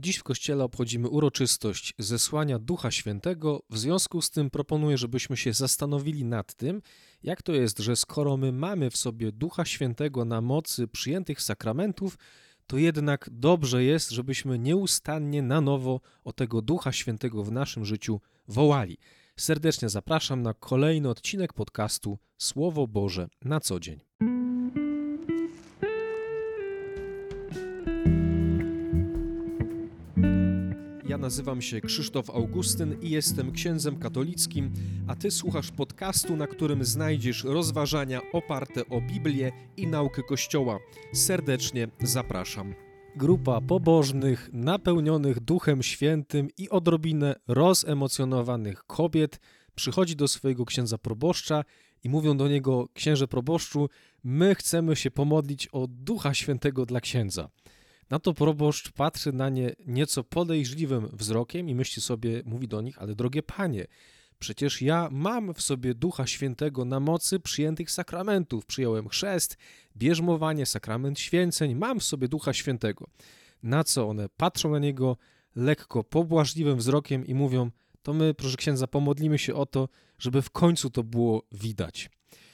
Dziś w Kościele obchodzimy uroczystość zesłania Ducha Świętego. W związku z tym proponuję, żebyśmy się zastanowili nad tym, jak to jest, że skoro my mamy w sobie Ducha Świętego na mocy przyjętych sakramentów, to jednak dobrze jest, żebyśmy nieustannie na nowo o tego Ducha Świętego w naszym życiu wołali. Serdecznie zapraszam na kolejny odcinek podcastu Słowo Boże na co dzień. Ja nazywam się Krzysztof Augustyn i jestem księdzem katolickim, a Ty słuchasz podcastu, na którym znajdziesz rozważania oparte o Biblię i naukę Kościoła. Serdecznie zapraszam. Grupa pobożnych, napełnionych Duchem Świętym i odrobinę rozemocjonowanych kobiet przychodzi do swojego księdza proboszcza i mówią do niego: księże proboszczu, my chcemy się pomodlić o Ducha Świętego dla księdza. Na to proboszcz patrzy na nie nieco podejrzliwym wzrokiem i myśli sobie, mówi do nich: ale drogie panie, przecież ja mam w sobie Ducha Świętego na mocy przyjętych sakramentów. Przyjąłem chrzest, bierzmowanie, sakrament święceń, mam w sobie Ducha Świętego. Na co one patrzą na niego lekko pobłażliwym wzrokiem i mówią: to my, proszę księdza, pomodlimy się o to, żeby w końcu to było widać.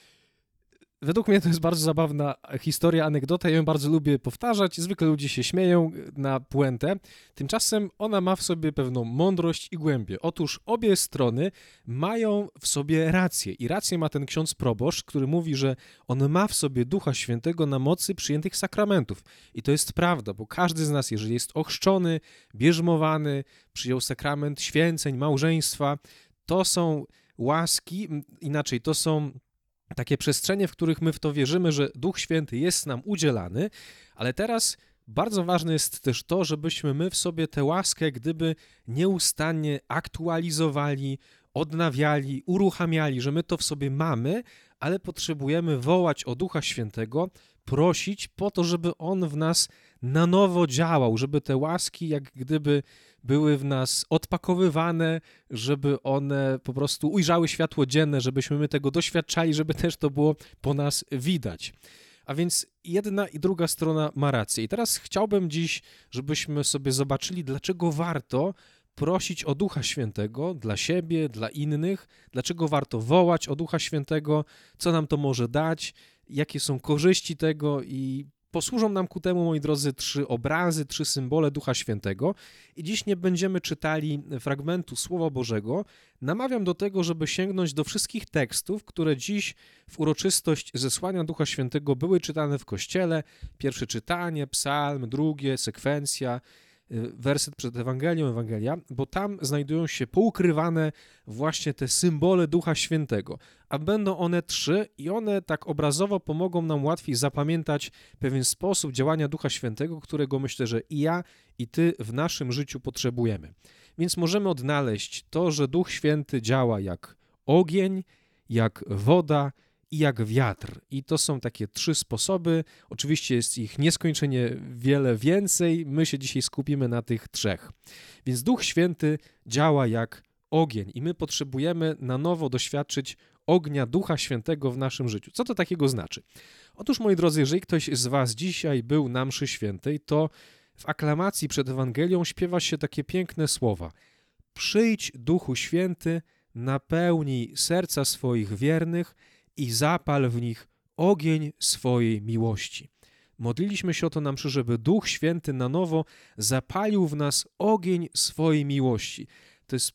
Według mnie to jest bardzo zabawna historia, anegdota, ja ją bardzo lubię powtarzać, zwykle ludzie się śmieją na puentę, tymczasem ona ma w sobie pewną mądrość i głębię. Otóż obie strony mają w sobie rację i rację ma ten ksiądz proboszcz, który mówi, że on ma w sobie Ducha Świętego na mocy przyjętych sakramentów. I to jest prawda, bo każdy z nas, jeżeli jest ochrzczony, bierzmowany, przyjął sakrament święceń, małżeństwa, to są łaski, inaczej, to są takie przestrzenie, w których my w to wierzymy, że Duch Święty jest nam udzielany, ale teraz bardzo ważne jest też to, żebyśmy my w sobie tę łaskę gdyby nieustannie aktualizowali, odnawiali, uruchamiali, że my to w sobie mamy, ale potrzebujemy wołać o Ducha Świętego, prosić po to, żeby On w nas na nowo działał, żeby te łaski jak gdyby były w nas odpakowywane, żeby one po prostu ujrzały światło dzienne, żebyśmy my tego doświadczali, żeby też to było po nas widać. A więc jedna i druga strona ma rację. I teraz chciałbym dziś, żebyśmy sobie zobaczyli, dlaczego warto prosić o Ducha Świętego dla siebie, dla innych, dlaczego warto wołać o Ducha Świętego, co nam to może dać, jakie są korzyści tego i posłużą nam ku temu, moi drodzy, 3 obrazy, 3 symbole Ducha Świętego. I dziś nie będziemy czytali fragmentu Słowa Bożego. Namawiam do tego, żeby sięgnąć do wszystkich tekstów, które dziś w uroczystość zesłania Ducha Świętego były czytane w Kościele. Pierwsze czytanie, psalm, drugie, sekwencja, werset przed Ewangelią, Ewangelia, bo tam znajdują się poukrywane właśnie te symbole Ducha Świętego, a będą one 3 i one tak obrazowo pomogą nam łatwiej zapamiętać pewien sposób działania Ducha Świętego, którego myślę, że i ja, i ty w naszym życiu potrzebujemy. Więc możemy odnaleźć to, że Duch Święty działa jak ogień, jak woda i jak wiatr. I to są takie 3 sposoby. Oczywiście jest ich nieskończenie wiele więcej. My się dzisiaj skupimy na tych 3. Więc Duch Święty działa jak ogień i my potrzebujemy na nowo doświadczyć ognia Ducha Świętego w naszym życiu. Co to takiego znaczy? Otóż, moi drodzy, jeżeli ktoś z was dzisiaj był na mszy świętej, to w aklamacji przed Ewangelią śpiewa się takie piękne słowa: przyjdź, Duchu Święty, napełnij serca swoich wiernych i zapal w nich ogień swojej miłości. Modliliśmy się o to na mszy, żeby Duch Święty na nowo zapalił w nas ogień swojej miłości. To jest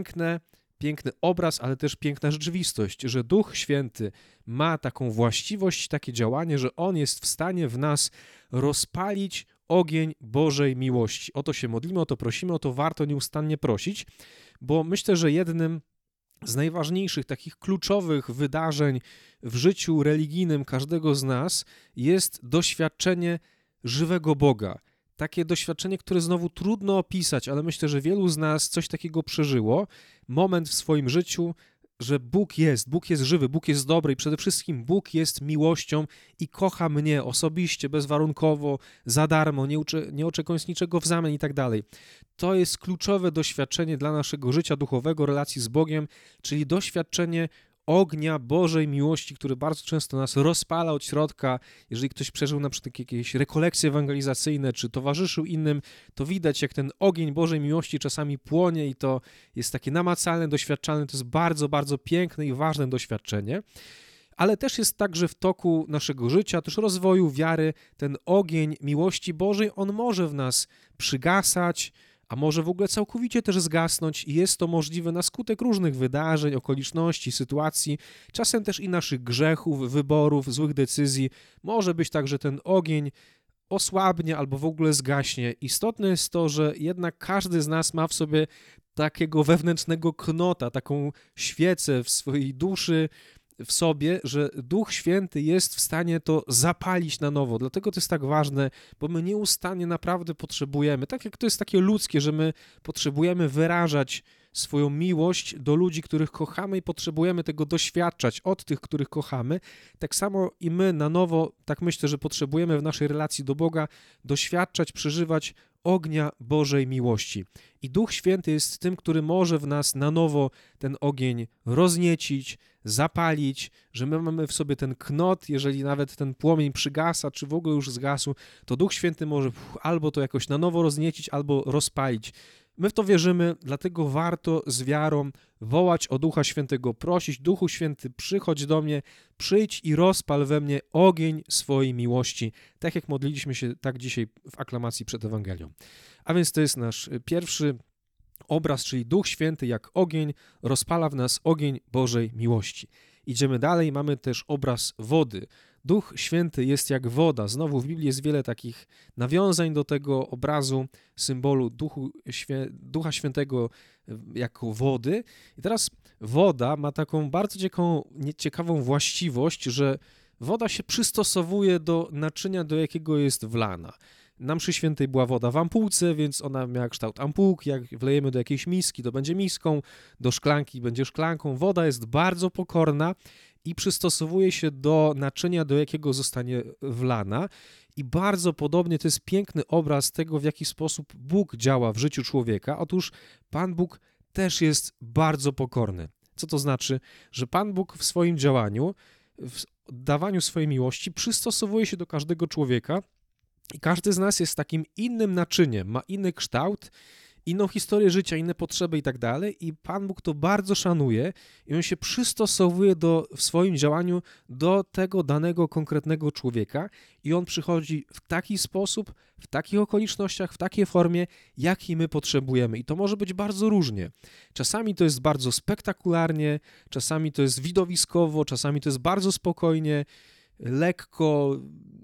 piękny obraz, ale też piękna rzeczywistość, że Duch Święty ma taką właściwość, takie działanie, że On jest w stanie w nas rozpalić ogień Bożej miłości. O to się modlimy, o to prosimy, o to warto nieustannie prosić, bo myślę, że jednym z najważniejszych, takich kluczowych wydarzeń w życiu religijnym każdego z nas jest doświadczenie żywego Boga. Takie doświadczenie, które znowu trudno opisać, ale myślę, że wielu z nas coś takiego przeżyło. Moment w swoim życiu, że Bóg jest żywy, Bóg jest dobry i przede wszystkim Bóg jest miłością i kocha mnie osobiście, bezwarunkowo, za darmo, nie oczekując niczego w zamian i tak dalej. To jest kluczowe doświadczenie dla naszego życia duchowego, relacji z Bogiem, czyli doświadczenie ognia Bożej miłości, który bardzo często nas rozpala od środka. Jeżeli ktoś przeżył na przykład jakieś rekolekcje ewangelizacyjne, czy towarzyszył innym, to widać, jak ten ogień Bożej miłości czasami płonie i to jest takie namacalne, doświadczalne. To jest bardzo, bardzo piękne i ważne doświadczenie. Ale też jest tak, że w toku naszego życia, też rozwoju wiary, ten ogień miłości Bożej, on może w nas przygasać, a może w ogóle całkowicie też zgasnąć i jest to możliwe na skutek różnych wydarzeń, okoliczności, sytuacji, czasem też i naszych grzechów, wyborów, złych decyzji. Może być tak, że ten ogień osłabnie albo w ogóle zgaśnie. Istotne jest to, że jednak każdy z nas ma w sobie takiego wewnętrznego knota, taką świecę w swojej duszy, w sobie, że Duch Święty jest w stanie to zapalić na nowo. Dlatego to jest tak ważne, bo my nieustannie naprawdę potrzebujemy, tak jak to jest takie ludzkie, że my potrzebujemy wyrażać swoją miłość do ludzi, których kochamy i potrzebujemy tego doświadczać od tych, których kochamy, tak samo i my na nowo, tak myślę, że potrzebujemy w naszej relacji do Boga doświadczać, przeżywać ognia Bożej miłości. I Duch Święty jest tym, który może w nas na nowo ten ogień rozniecić, zapalić, że my mamy w sobie ten knot, jeżeli nawet ten płomień przygasa, czy w ogóle już zgasł, to Duch Święty może albo to jakoś na nowo rozniecić, albo rozpalić. My w to wierzymy, dlatego warto z wiarą wołać o Ducha Świętego, prosić: Duchu Święty, przychodź do mnie, przyjdź i rozpal we mnie ogień swojej miłości. Tak jak modliliśmy się tak dzisiaj w aklamacji przed Ewangelią. A więc to jest nasz pierwszy obraz, czyli Duch Święty jak ogień rozpala w nas ogień Bożej miłości. Idziemy dalej, mamy też obraz wody. Duch Święty jest jak woda. Znowu w Biblii jest wiele takich nawiązań do tego obrazu, symbolu Ducha Świętego jako wody. I teraz woda ma taką bardzo ciekawą właściwość, że woda się przystosowuje do naczynia, do jakiego jest wlana. Na mszy świętej była woda w ampułce, więc ona miała kształt ampułki. Jak wlejemy do jakiejś miski, to będzie miską, do szklanki będzie szklanką. Woda jest bardzo pokorna i przystosowuje się do naczynia, do jakiego zostanie wlana. I bardzo podobnie to jest piękny obraz tego, w jaki sposób Bóg działa w życiu człowieka. Otóż Pan Bóg też jest bardzo pokorny. Co to znaczy? Że Pan Bóg w swoim działaniu, w dawaniu swojej miłości przystosowuje się do każdego człowieka i każdy z nas jest takim innym naczyniem, ma inny kształt, inną historię życia, inne potrzeby i tak dalej i Pan Bóg to bardzo szanuje i On się przystosowuje w swoim działaniu do tego danego, konkretnego człowieka i On przychodzi w taki sposób, w takich okolicznościach, w takiej formie, jakiej my potrzebujemy i to może być bardzo różnie. Czasami to jest bardzo spektakularnie, czasami to jest widowiskowo, czasami to jest bardzo spokojnie, lekko,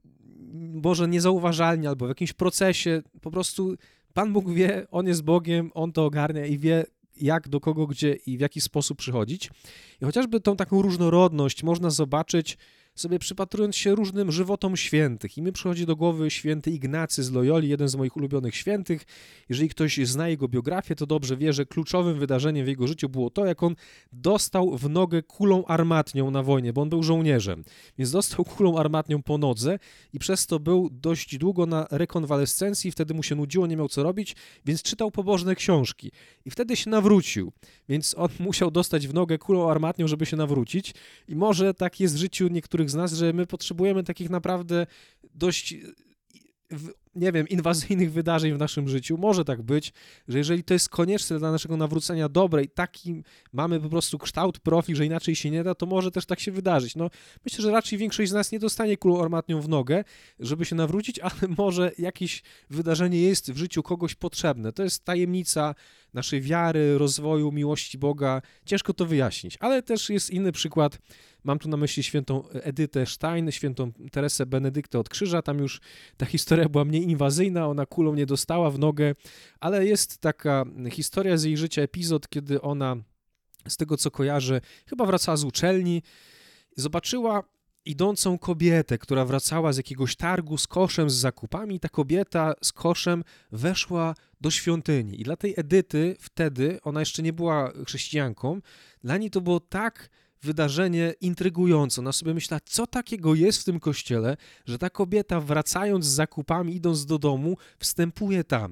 może niezauważalnie albo w jakimś procesie, po prostu Pan Bóg wie, On jest Bogiem, On to ogarnia i wie, jak, do kogo, gdzie i w jaki sposób przychodzić. I chociażby tą taką różnorodność można zobaczyć sobie przypatrując się różnym żywotom świętych. I mi przychodzi do głowy święty Ignacy z Loyoli, jeden z moich ulubionych świętych. Jeżeli ktoś zna jego biografię, to dobrze wie, że kluczowym wydarzeniem w jego życiu było to, jak on dostał w nogę kulą armatnią na wojnie, bo on był żołnierzem. Więc dostał kulą armatnią po nodze i przez to był dość długo na rekonwalescencji, wtedy mu się nudziło, nie miał co robić, więc czytał pobożne książki. I wtedy się nawrócił, więc on musiał dostać w nogę kulą armatnią, żeby się nawrócić. I może tak jest w życiu niektórych z nas, że my potrzebujemy takich naprawdę dość, nie wiem, inwazyjnych wydarzeń w naszym życiu. Może tak być, że jeżeli to jest konieczne dla naszego nawrócenia dobre i taki mamy po prostu kształt, profil, że inaczej się nie da, to może też tak się wydarzyć. No, myślę, że raczej większość z nas nie dostanie kulą armatnią w nogę, żeby się nawrócić, ale może jakieś wydarzenie jest w życiu kogoś potrzebne. To jest tajemnica naszej wiary, rozwoju, miłości Boga. Ciężko to wyjaśnić, ale też jest inny przykład. Mam tu na myśli świętą Edytę Stein, świętą Teresę Benedyktę od Krzyża. Tam już ta historia była mniej inwazyjna, ona kulą nie dostała w nogę, ale jest taka historia z jej życia, epizod, kiedy ona, z tego co kojarzę, chyba wracała z uczelni, zobaczyła idącą kobietę, która wracała z jakiegoś targu z koszem z zakupami i ta kobieta z koszem weszła do świątyni. I dla tej Edyty wtedy, ona jeszcze nie była chrześcijanką, dla niej to było tak wydarzenie intrygujące. Ona sobie myślała, co takiego jest w tym kościele, że ta kobieta wracając z zakupami, idąc do domu, wstępuje tam.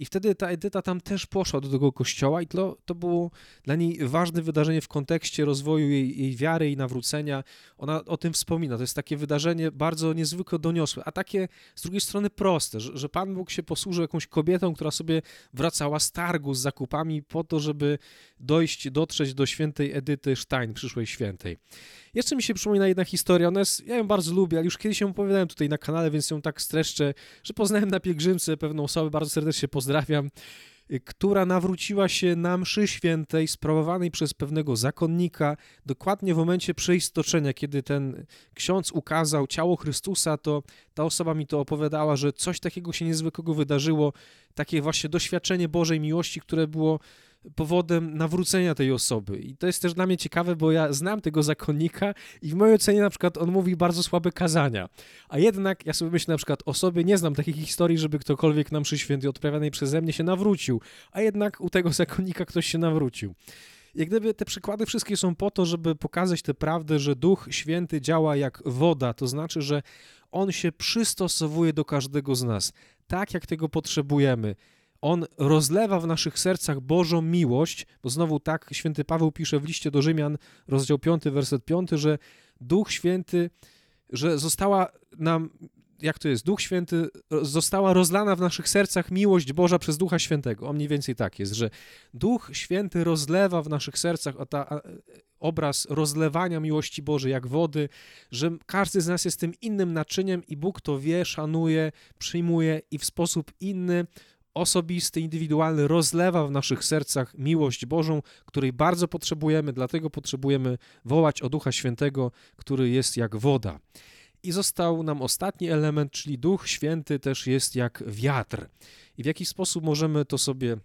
I wtedy ta Edyta tam też poszła do tego kościoła i to było dla niej ważne wydarzenie w kontekście rozwoju jej wiary i nawrócenia. Ona o tym wspomina. To jest takie wydarzenie bardzo niezwykle doniosłe, a takie z drugiej strony proste, że Pan Bóg się posłużył jakąś kobietą, która sobie wracała z targu z zakupami po to, żeby dotrzeć do świętej Edyty Stein, przyszłej świętej. Jeszcze mi się przypomina jedna historia, ja ją bardzo lubię, ale już kiedyś ją opowiadałem tutaj na kanale, więc ją tak streszczę, że poznałem na pielgrzymce pewną osobę, bardzo serdecznie pozdrawiam, która nawróciła się na mszy świętej sprawowanej przez pewnego zakonnika. Dokładnie w momencie przeistoczenia, kiedy ten ksiądz ukazał ciało Chrystusa, to ta osoba mi to opowiadała, że coś takiego się niezwykłego wydarzyło, takie właśnie doświadczenie Bożej miłości, które było powodem nawrócenia tej osoby. I to jest też dla mnie ciekawe, bo ja znam tego zakonnika i w mojej ocenie na przykład on mówi bardzo słabe kazania. A jednak ja sobie myślę na przykład o sobie, nie znam takich historii, żeby ktokolwiek na mszy świętej odprawianej przeze mnie się nawrócił, a jednak u tego zakonnika ktoś się nawrócił. Jak gdyby te przykłady wszystkie są po to, żeby pokazać tę prawdę, że Duch Święty działa jak woda, to znaczy, że On się przystosowuje do każdego z nas, tak jak tego potrzebujemy. On rozlewa w naszych sercach Bożą miłość, bo znowu tak święty Paweł pisze w liście do Rzymian, rozdział 5, werset 5, że Duch Święty, że została nam, jak to jest, Duch Święty, została rozlana w naszych sercach miłość Boża przez Ducha Świętego. O mniej więcej tak jest, że Duch Święty rozlewa w naszych sercach, obraz rozlewania miłości Bożej jak wody, że każdy z nas jest tym innym naczyniem i Bóg to wie, szanuje, przyjmuje i w sposób inny, osobisty, indywidualny rozlewa w naszych sercach miłość Bożą, której bardzo potrzebujemy, dlatego potrzebujemy wołać o Ducha Świętego, który jest jak woda. I został nam ostatni element, czyli Duch Święty też jest jak wiatr. I w jaki sposób możemy to sobie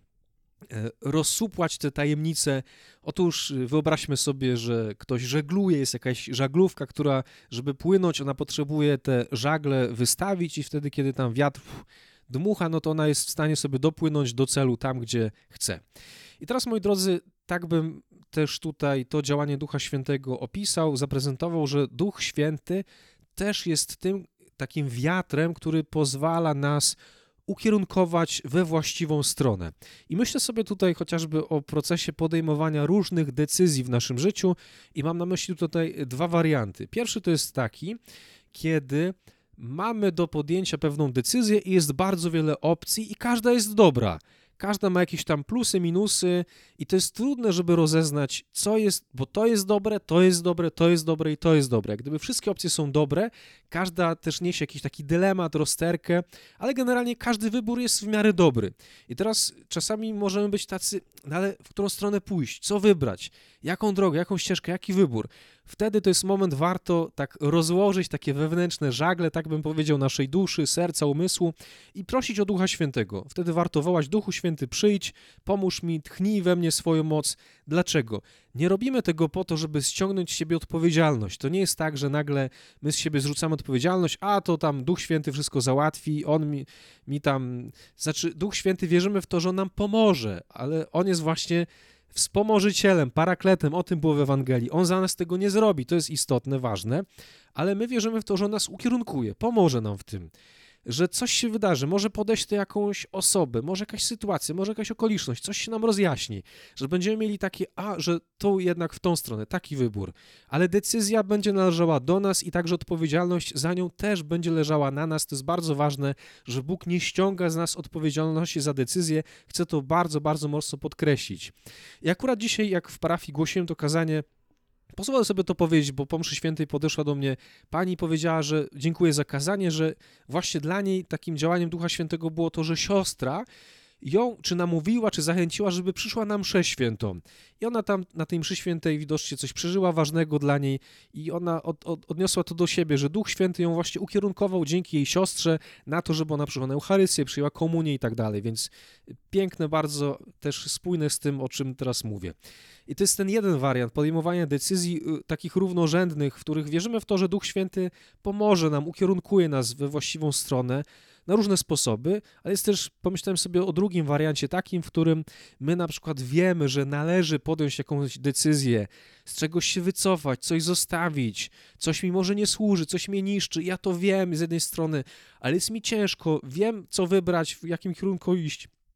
rozsupłać te tajemnice? Otóż wyobraźmy sobie, że ktoś żegluje, jest jakaś żaglówka, która, żeby płynąć, ona potrzebuje te żagle wystawić i wtedy, kiedy tam wiatr dmucha, no to ona jest w stanie sobie dopłynąć do celu tam, gdzie chce. I teraz, moi drodzy, tak bym też tutaj to działanie Ducha Świętego opisał, zaprezentował, że Duch Święty też jest tym takim wiatrem, który pozwala nas ukierunkować we właściwą stronę. I myślę sobie tutaj chociażby o procesie podejmowania różnych decyzji w naszym życiu i mam na myśli tutaj dwa warianty. Pierwszy to jest taki, kiedy mamy do podjęcia pewną decyzję i jest bardzo wiele opcji i każda jest dobra. Każda ma jakieś tam plusy, minusy i to jest trudne, żeby rozeznać, co jest, bo to jest dobre, to jest dobre, to jest dobre i to jest dobre. Jak gdyby wszystkie opcje są dobre, każda też niesie jakiś taki dylemat, rozterkę, ale generalnie każdy wybór jest w miarę dobry. I teraz czasami możemy być tacy, no ale w którą stronę pójść, co wybrać, jaką drogę, jaką ścieżkę, jaki wybór. Wtedy to jest moment, warto tak rozłożyć takie wewnętrzne żagle, tak bym powiedział, naszej duszy, serca, umysłu i prosić o Ducha Świętego. Wtedy warto wołać: Duchu Święty, przyjdź, pomóż mi, tchnij we mnie swoją moc. Dlaczego? Nie robimy tego po to, żeby ściągnąć z siebie odpowiedzialność. To nie jest tak, że nagle my z siebie zrzucamy odpowiedzialność, a to tam Duch Święty wszystko załatwi, On mi tam... Znaczy, Duch Święty, wierzymy w to, że On nam pomoże, ale On jest właśnie wspomożycielem, parakletem, o tym było w Ewangelii. On za nas tego nie zrobi, to jest istotne, ważne, ale my wierzymy w to, że On nas ukierunkuje, pomoże nam w tym, że coś się wydarzy, może podejść do jakąś osobę, może jakaś sytuacja, może jakaś okoliczność, coś się nam rozjaśni, że będziemy mieli takie, że tu jednak w tą stronę, taki wybór, ale decyzja będzie należała do nas i także odpowiedzialność za nią też będzie leżała na nas. To jest bardzo ważne, że Bóg nie ściąga z nas odpowiedzialności za decyzję. Chcę to bardzo, bardzo mocno podkreślić. I akurat dzisiaj, jak w parafii głosiłem to kazanie, pozwolę sobie to powiedzieć, bo po mszy świętej podeszła do mnie pani i powiedziała, że dziękuję za kazanie, że właśnie dla niej takim działaniem Ducha Świętego było to, że siostra ją czy namówiła, czy zachęciła, żeby przyszła na mszę świętą. I ona tam na tej mszy świętej widocznie coś przeżyła ważnego dla niej i ona odniosła to do siebie, że Duch Święty ją właśnie ukierunkował dzięki jej siostrze na to, żeby ona przyszła na Eucharystię, przyjęła komunię i tak dalej, więc piękne, bardzo też spójne z tym, o czym teraz mówię. I to jest ten jeden wariant podejmowania decyzji takich równorzędnych, w których wierzymy w to, że Duch Święty pomoże nam, ukierunkuje nas we właściwą stronę, na różne sposoby, ale jest też, pomyślałem sobie o drugim wariancie takim, w którym my na przykład wiemy, że należy podjąć jakąś decyzję, z czegoś się wycofać, coś zostawić, coś mi może nie służy, coś mnie niszczy, ja to wiem z jednej strony, ale jest mi ciężko, wiem co wybrać, w jakim kierunku iść,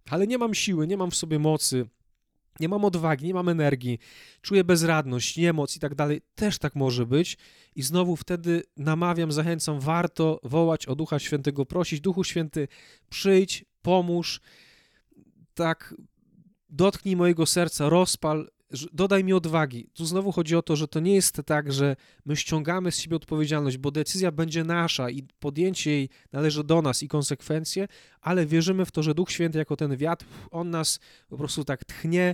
ale nie mam siły, nie mam w sobie mocy, nie mam odwagi, nie mam energii, czuję bezradność, niemoc i tak dalej, też tak może być. I znowu wtedy namawiam, zachęcam, warto wołać o Ducha Świętego, prosić: Duchu Święty, przyjdź, pomóż, tak, dotknij mojego serca, rozpal, dodaj mi odwagi. Tu znowu chodzi o to, że to nie jest tak, że my ściągamy z siebie odpowiedzialność, bo decyzja będzie nasza i podjęcie jej należy do nas i konsekwencje, ale wierzymy w to, że Duch Święty jako ten wiatr, on nas po prostu tak tchnie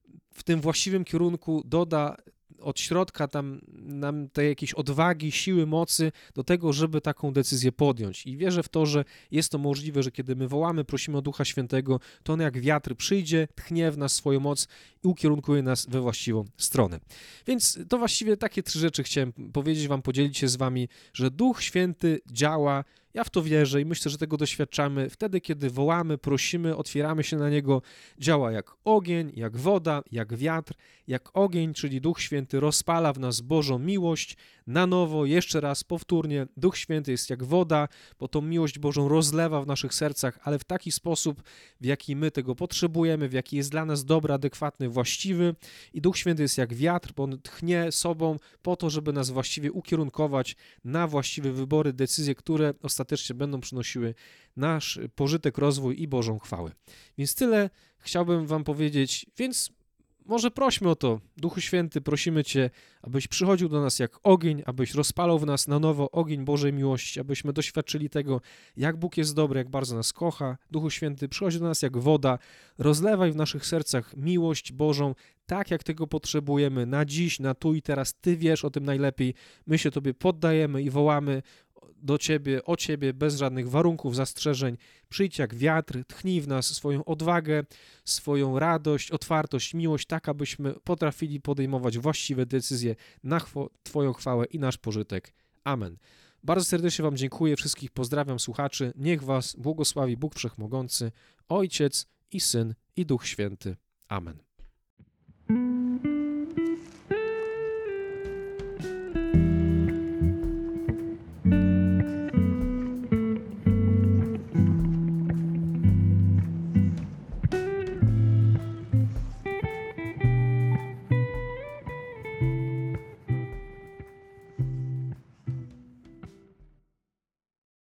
w tym właściwym kierunku, doda od środka tam nam tej jakiejś odwagi, siły, mocy do tego, żeby taką decyzję podjąć. I wierzę w to, że jest to możliwe, że kiedy my wołamy, prosimy o Ducha Świętego, to on jak wiatr przyjdzie, tchnie w nas swoją moc i ukierunkuje nas we właściwą stronę. Więc to właściwie takie 3 rzeczy chciałem powiedzieć wam, podzielić się z wami, że Duch Święty działa. Ja w to wierzę i myślę, że tego doświadczamy wtedy, kiedy wołamy, prosimy, otwieramy się na Niego. Działa jak ogień, jak woda, jak wiatr, jak ogień, czyli Duch Święty rozpala w nas Bożą miłość na nowo, jeszcze raz, powtórnie. Duch Święty jest jak woda, bo tą miłość Bożą rozlewa w naszych sercach, ale w taki sposób, w jaki my tego potrzebujemy, w jaki jest dla nas dobry, adekwatny, właściwy. I Duch Święty jest jak wiatr, bo on tchnie sobą po to, żeby nas właściwie ukierunkować na właściwe wybory, decyzje, które ostatecznie będą przynosiły nasz pożytek, rozwój i Bożą chwałę. Więc tyle chciałbym wam powiedzieć, więc może prośmy o to. Duchu Święty, prosimy Cię, abyś przychodził do nas jak ogień, abyś rozpalał w nas na nowo ogień Bożej miłości, abyśmy doświadczyli tego, jak Bóg jest dobry, jak bardzo nas kocha. Duchu Święty, przychodź do nas jak woda, rozlewaj w naszych sercach miłość Bożą, tak jak tego potrzebujemy, na dziś, na tu i teraz. Ty wiesz o tym najlepiej. My się Tobie poddajemy i wołamy do Ciebie, o Ciebie, bez żadnych warunków, zastrzeżeń. Przyjdź jak wiatr, tchnij w nas swoją odwagę, swoją radość, otwartość, miłość, tak abyśmy potrafili podejmować właściwe decyzje na Twoją chwałę i nasz pożytek. Amen. Bardzo serdecznie Wam dziękuję, wszystkich pozdrawiam słuchaczy. Niech Was błogosławi Bóg Wszechmogący, Ojciec i Syn i Duch Święty. Amen.